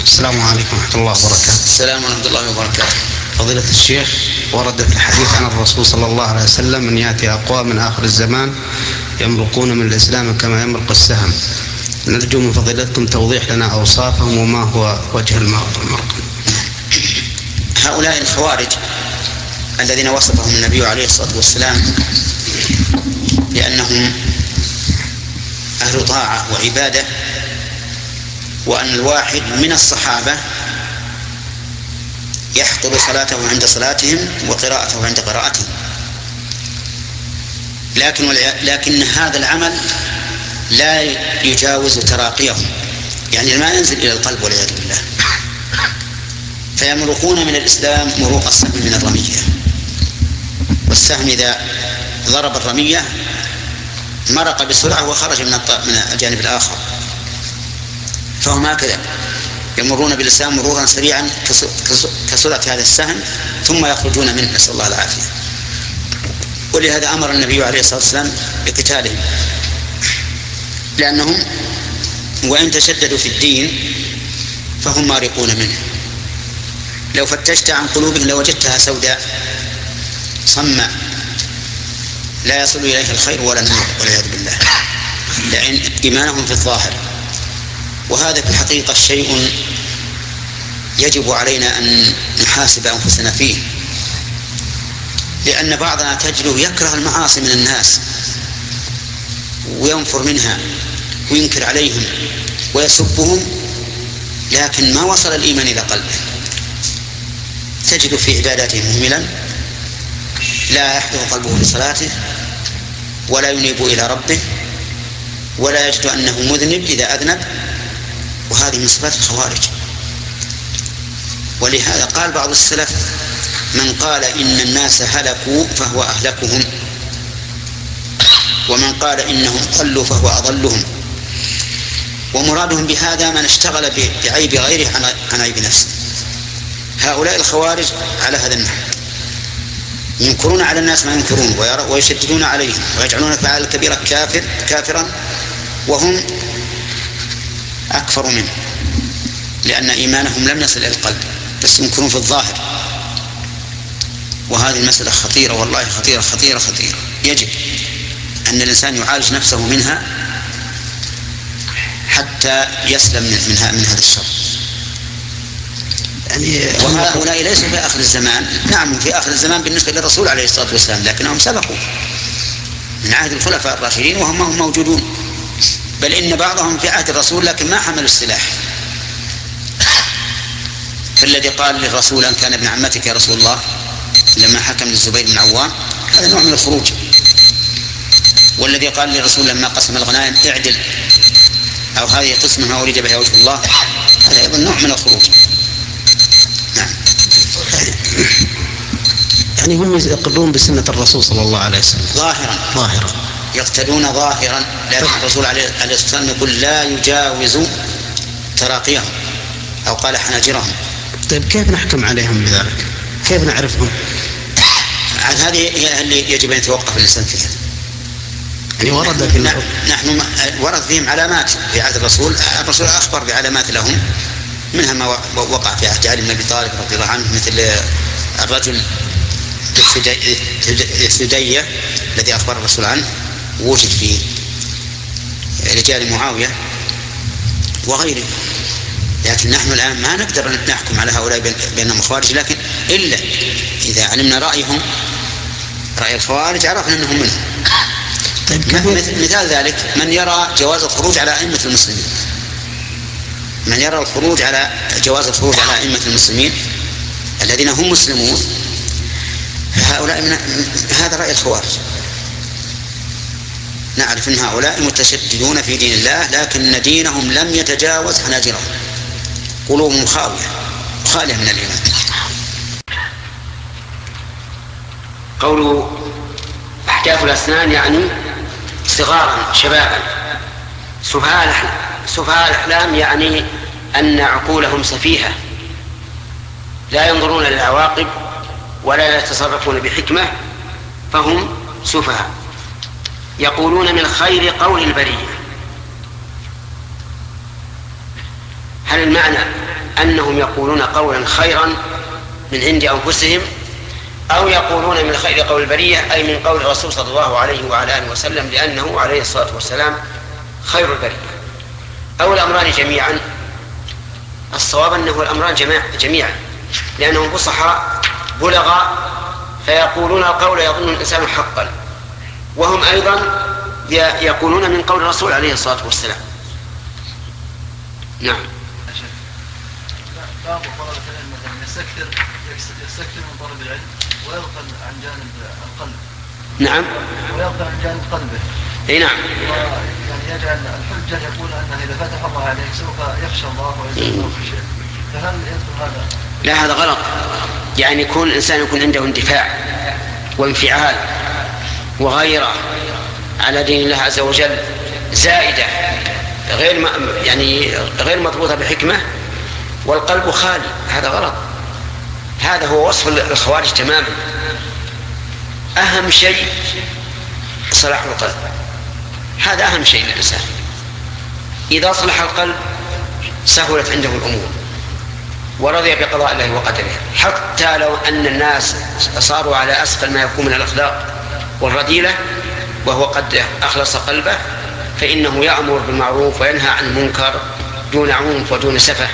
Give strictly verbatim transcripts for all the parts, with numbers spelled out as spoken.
السلام عليكم ورحمة الله وبركاته. السلام ورحمة الله وبركاته. فضيلة الشيخ، ورد في الحديث عن الرسول صلى الله عليه وسلم أن يأتي أقوام من آخر الزمان يمرقون من الإسلام كما يمرق السهم. نرجو من فضيلتكم توضيح لنا أوصافهم وما هو وجه المرق. هؤلاء الخوارج الذين وصفهم النبي عليه الصلاة والسلام لأنهم أهل طاعة وعبادة، وأن الواحد من الصحابة يحقر صلاته عند صلاتهم وقراءته عند قراءتهم، لكن لكن هذا العمل لا يجاوز تراقيهم، يعني ما ينزل إلى القلب والعياذ بالله، فيمرقون من الإسلام مروق السهم من الرمية، والسهم إذا ضرب الرمية مرق بسرعة وخرج من الجانب الآخر، فهم هكذا يمرون بالإسلام مرورا سريعا كسرعة هذا السهم ثم يخرجون منه، نسأل الله العافية. ولهذا أمر النبي عليه الصلاة والسلام بقتالهم، لأنهم وإن تشددوا في الدين فهم مارقون منه. لو فتشت عن قلوبهم لوجدتها سوداء صماء لا يصل إليها الخير ولا النور والعياذ بالله، لأن إيمانهم في الظاهر. وهذا في الحقيقة شيء يجب علينا أن نحاسب أنفسنا فيه، لأن بعضنا تجده يكره المعاصي من الناس وينفر منها وينكر عليهم ويسبهم، لكن ما وصل الإيمان إلى قلبه. تجد في عباداته مهملا لا يحضر قلبه لصلاته ولا ينيب إلى ربه ولا يجد أنه مذنب إذا أذنب، وهذه من صفات الخوارج. ولهذا قال بعض السلف: من قال إن الناس هلكوا فهو أهلكهم، ومن قال إنهم ضلوا فهو أضلهم. ومرادهم بهذا من اشتغل بعيب غيره عن عيب نفسه. هؤلاء الخوارج على هذا النحو ينكرون على الناس ما ينكرون ويشددون عليهم ويجعلون فعل الكبيرة كافر كافرا وهم أكفر منه، لأن إيمانهم لم يصل إلى القلب بس ينكرون في الظاهر. وهذه المسألة خطيرة، والله خطيرة خطيرة خطيرة، يجب أن الإنسان يعالج نفسه منها حتى يسلم منها من هذا الشر. يعني وهؤلاء ليسوا في آخر الزمان، نعم في آخر الزمان بالنسبة للرسول عليه الصلاة والسلام، لكنهم سبقوا من عهد الخلفاء الراشدين وهم هم موجودون، بل إن بعضهم في عهد الرسول لكن ما حملوا السلاح. فالذي قال للرسول: أن كان ابن عمتك يا رسول الله، لما حكم للزبير بن عوام، هذا نوع من الخروج. والذي قال للرسول لما قسم الغنائم: اعدل، أو هذه قسمة ما أريد بها وجه الله، هذا أيضا نوع من الخروج. نعم. يعني هم يقرون بسنة الرسول صلى الله عليه وسلم ظاهرا ظاهرا يقتدون ظاهرا، لكن الرسول عليه الصلاة والسلام يقول: لا يجاوز تراقيهم، أو قال حناجرهم. طيب كيف نحكم عليهم بذلك؟ كيف نعرفهم؟ عن هذه هي اللي يجب أن يتوقف الإنسان فيها. يعني ورد في نحن ورد فيهم علامات في عهد الرسول، الرسول أخبر بعلامات لهم، منها ما وقع في عهد علي بن أبي طالب رضي الله عنه، مثل الرجل السدية الذي أخبر الرسول عنه ووجد في رجال معاوية وغيره. لكن نحن الآن ما نقدر أن نحكم على هؤلاء بأنهم خوارج، لكن إلا إذا علمنا رأيهم رأي الخوارج عرفنا أنهم منهم. طيب مثال ذلك من يرى جواز الخروج على أئمة المسلمين، من يرى الخروج على جواز الخروج على أئمة المسلمين الذين هم مسلمون، هؤلاء من هذا رأي الخوارج. نعرف أن هؤلاء متشددون في دين الله، لكن دينهم لم يتجاوز حناجرهم، قلوبهم خاوية خالية من الإيمان. قول أحداث الأسنان يعني صغارا شبابا. سفهاء الأحلام يعني أن عقولهم سفيهة، لا ينظرون للعواقب ولا يتصرفون بحكمة، فهم سفهاء. يقولون من خير قول البرية. هل المعنى أنهم يقولون قولا خيرا من عند أنفسهم أو يقولون من خير قول البرية، أي من قول الرسول صلى الله عليه وعلى آله وسلم، لأنه عليه الصلاة والسلام خير البرية، أو الأمران جميعا. الصواب أنه الأمران جميعا، لأنهم فصحاء بلغاء فيقولون القول يظن الإنسان حقا، وهم أيضا يقولون من قول الرسول عليه الصلاة والسلام. نعم. بعض طلبة العلم مثلا يستكثر يستكثر من طلب العلم ويغفل عن جانب القلب. نعم. ويغفل عن جانب قلبه. اي نعم. يعني يجعل الحجة يقول أنه إذا فتح الله عليه سوف يخشى الله ويزيده في شيء. فهل يدخل هذا؟ لا، هذا غلط. يعني يكون الإنسان يكون عنده اندفاع وانفعال وغيرة على دين الله عز وجل زائدة غير يعني غير مضبوطة بحكمة، والقلب خالي، هذا غلط. هذا هو وصف الخوارج تماما. أهم شيء صلاح القلب، هذا أهم شيء للإنسان. إذا صلح القلب سهلت عنده الأمور ورضي بقضاء الله وقدره، حتى لو أن الناس صاروا على أسفل ما يكون من الأخلاق والرذيلة وهو قد أخلص قلبه، فإنه يأمر بالمعروف وينهى عن المنكر دون عنف ودون سفه،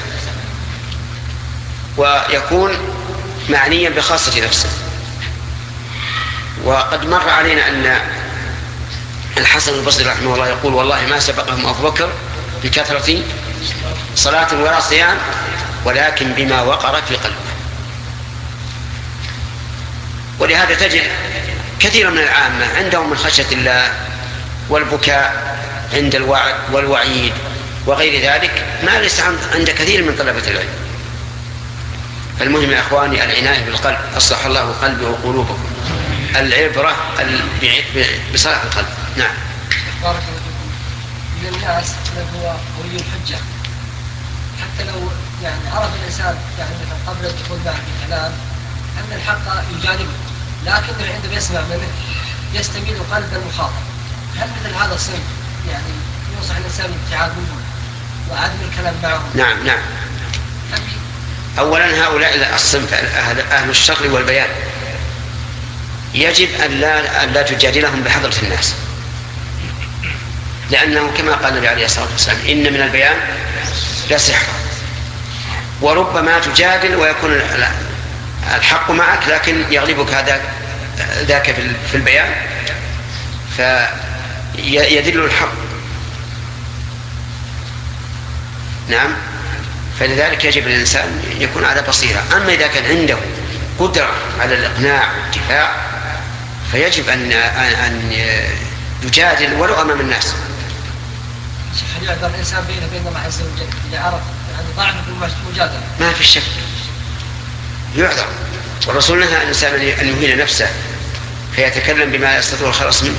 ويكون معنيا بخاصة نفسه. وقد مر علينا أن الحسن البصري رحمه الله يقول: والله ما سبقهم أبو بكر بكثرة صلاة ولا صيام، ولكن بما وقر في قلبه. ولهذا تجد كثيرا من العامة عندهم من خشية الله والبكاء عند الوعد والوعيد وغير ذلك ما ليس عند كثير من طلبة العلم. فالمهم يا أخواني العناية بالقلب، أصلح الله قلبي وقلوبكم، العبرة بصلاح القلب. نعم. بارك الله فيكم. من الناس من هو ولي الحجة، حتى لو يعني عرف الإنسان يعني مثلا قبل الدخول معه في الكلام أن الحق يجانبه، لكن عندما يسمع منه يستميل قلب المخاطب. هل مثل هذا الصنف يعني ينصح الإنسان بالابتعاد منهم وعدم الكلام معهم؟ نعم نعم. أولا هؤلاء الصنف أهل, أهل الشر والبيان يجب أن لا, أن لا تجادلهم بحضرة الناس، لأنه كما قال النبي عليه الصلاة والسلام: إن من البيان لا سحر. وربما تجادل ويكون الحق معك لكن يغلبك هذا ذاك في البيان فيدل الحق. نعم. فلذلك يجب الإنسان يكون على بصيرة. أما إذا كان عنده قدرة على الإقناع والدفاع فيجب أن أن يجادل ولو أمام الناس. هل يعذر الإنسان بينه وبين الله عز وجل إذا عرف يعني ضعف في المجادلة؟ ما في شك يعذر، والرسول نهى الإنسان أن يهين نفسه فيتكلم بما يستطيع الخلاص منه،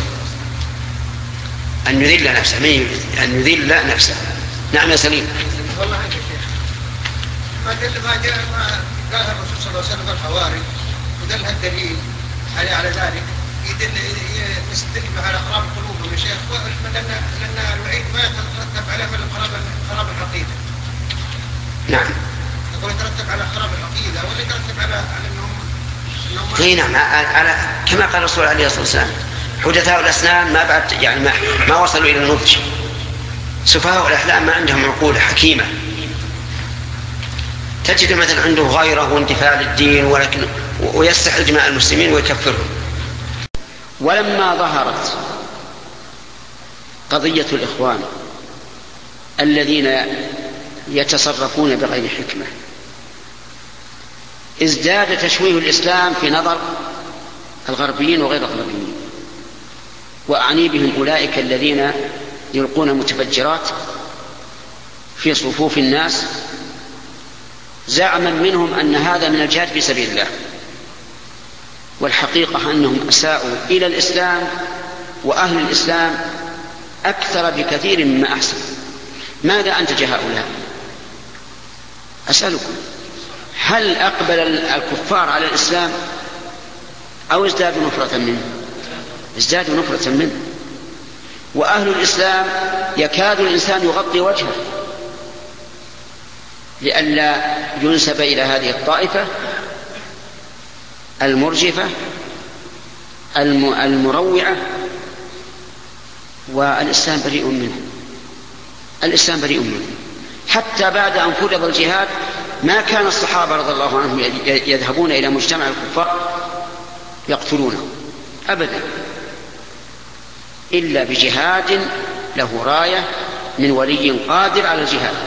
أن يذل نفسه، أن يذل نفسه. نعم يا سليم. والله عنك يا شيخ، ما دل ما جاء ما قالها الرسول صلى الله عليه وسلم الحواري ودلها الدليل على على ذلك يدل يستدل على خراب قلوبهم يا شيخ، لأن لأن الوعيد ما يترتب على من خراب خراب العقيدة. نعم. يقول يترتب على خراب العقيدة ولا يترتب على على أنهم أنهم اي نعم، على كما قال الرسول عليه الصلاة والسلام: حدثاء الأسنان ما بعد يعني ما, ما وصلوا إلى النضج، سفهاء الأحلام ما عندهم عقول حكيمة. تجد مثلا عنده غيرة واندفاع للدين ولكن ويستحل دماء المسلمين ويكفرهم. ولما ظهرت قضية الإخوان الذين يتصرفون بغير حكمة ازداد تشويه الإسلام في نظر الغربيين وغير الغربيين، وأعني بهم أولئك الذين يلقون متفجرات في صفوف الناس زعما منهم أن هذا من الجهاد في سبيل الله، والحقيقة أنهم أساءوا إلى الإسلام وأهل الإسلام أكثر بكثير مما أحسن. ماذا أنتج هؤلاء؟ أسألكم، هل أقبل الكفار على الإسلام أو ازدادوا نفرة منه؟ ازدادوا نفرة منه. وأهل الإسلام يكاد الإنسان يغطي وجهه لئلا ينسب إلى هذه الطائفة المرجفة المروعة، والإسلام بريء منه. الإسلام بريء منه. حتى بعد أن فرض الجهاد ما كان الصحابة رضي الله عنهم يذهبون إلى مجتمع الكفار يقتلونه أبدا، إلا بجهاد له راية من ولي قادر على الجهاد.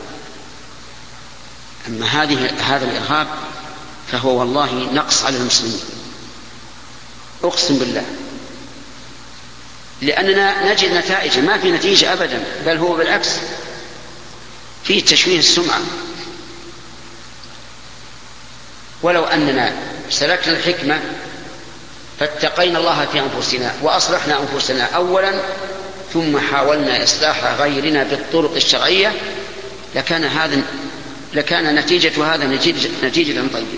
أما هذه هذا الإرهاب فهو والله نقص على المسلمين، أقسم بالله، لأننا نجد نتائج ما في نتيجة أبدا، بل هو بالعكس فيه تشويه السمعة. ولو أننا سلكنا الحكمة فاتقينا الله في أنفسنا وأصلحنا أنفسنا أولا ثم حاولنا إصلاح غيرنا بالطرق الشرعية لكان هذا لكان نتيجة هذا نتيجة, نتيجة طيبة.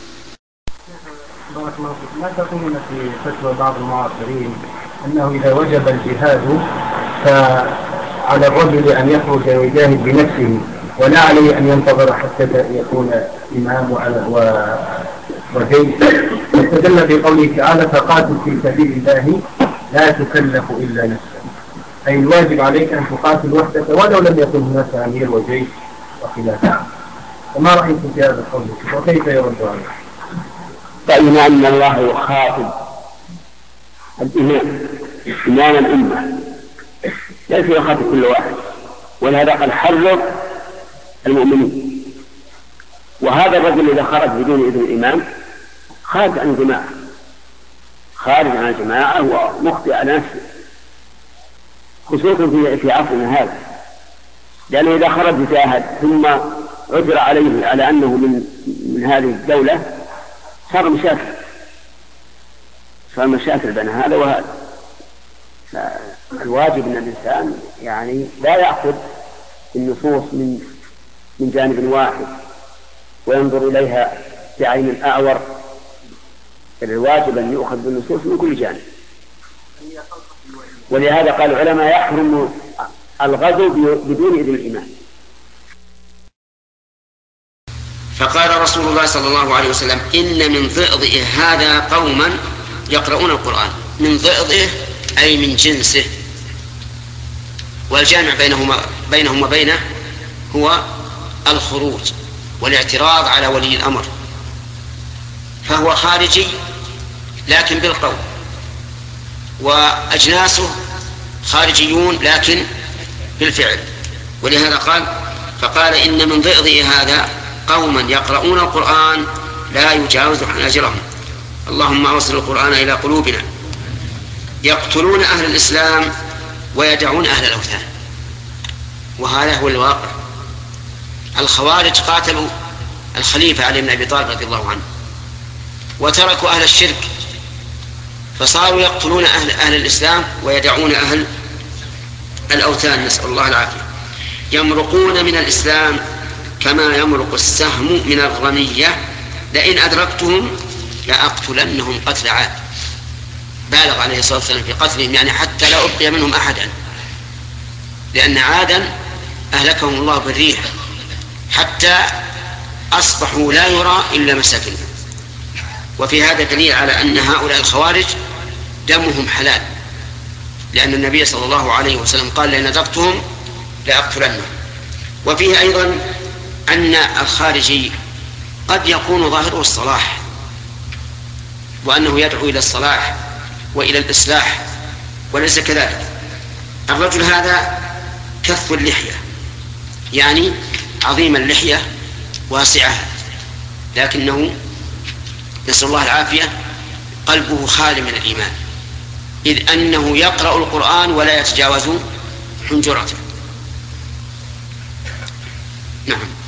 بارك الله فيك. ما تقولون في فتوى بعض المعاصرين أنه إذا وجب الجهاد فعلى الرجل أن يخرج ويجاهد بنفسه ولا عليه أن ينتظر حتى يكون إمام وجيش، استدل بقوله تعالى فقاتل في سبيل الله لا تكلف إلا نفسك، أي الواجب عليك أن تقاتل وحدك ولو لم يكن هناك أمير وجيش وخلافه. وما رأيكم في هذا القول وكيف يرد عليه؟ رأينا أن الله يخاطب الإمام إمام الأمة ليس يخاطب كل واحد، ولهذا قد حرر المؤمنين. وهذا الرجل إذا خرج بدون إذن الإمام خارج عن الجماعة، خارج عن الجماعة ومخطئ على نفسه، خصوصا في عصرنا هذا، لأنه إذا خرج جاهد ثم عثر عليه على أنه من من هذه الدولة صار مشاكل صار مشاكل بين هذا وهذا. فالواجب أن الإنسان يعني لا يأخذ النصوص من من جانب واحد وينظر إليها بعين أعور، الواجب أن يؤخذ بالنصوص من كل جانب. ولهذا قال العلماء يحرم الغزو بدون إذن الإمام. فقال رسول الله صلى الله عليه وسلم إن من ضئضئه هذا قوما يقرؤون القرآن. من ضئضئه أي من جنسه، والجامع بينهما بينهم وبينه هو الخروج والاعتراض على ولي الأمر، فهو خارجي لكن بالقول، وأجناسه خارجيون لكن بالفعل. ولهذا قال فقال إن من ضئضئ هذا قوما يقرؤون القرآن لا يجاوز حناجرهم، اللهم أوصل القرآن إلى قلوبنا، يقتلون أهل الإسلام ويدعون أهل الأوثان. وهذا هو الواقع. الخوارج قاتلوا الخليفة علي بن أبي طالب رضي الله عنه وتركوا أهل الشرك، فصاروا يقتلون أهل, أهل الإسلام ويدعون أهل الأوثان، نسأل الله العافية. يمرقون من الإسلام كما يمرق السهم من الرمية، لئن أدركتهم لأقتلنهم قتل عاد. بالغ عليه الصلاة والسلام في قتلهم، يعني حتى لا أبقي منهم أحدا، لأن عادا أهلكهم الله بالريح حتى أصبحوا لا يرى إلا مساكنهم. وفي هذا دليل على أن هؤلاء الخوارج دمهم حلال، لأن النبي صلى الله عليه وسلم قال لئن أدركتهم لأقتلنهم. وفيه أيضا أن الخارجي قد يكون ظاهره الصلاح وأنه يدعو إلى الصلاح وإلى الإصلاح، وليس كذلك. الرجل هذا كف اللحية، يعني عظيم اللحية واسعة، لكنه نسأل الله العافية قلبه خالي من الإيمان، إذ أنه يقرأ القرآن ولا يتجاوز حنجرته. نعم.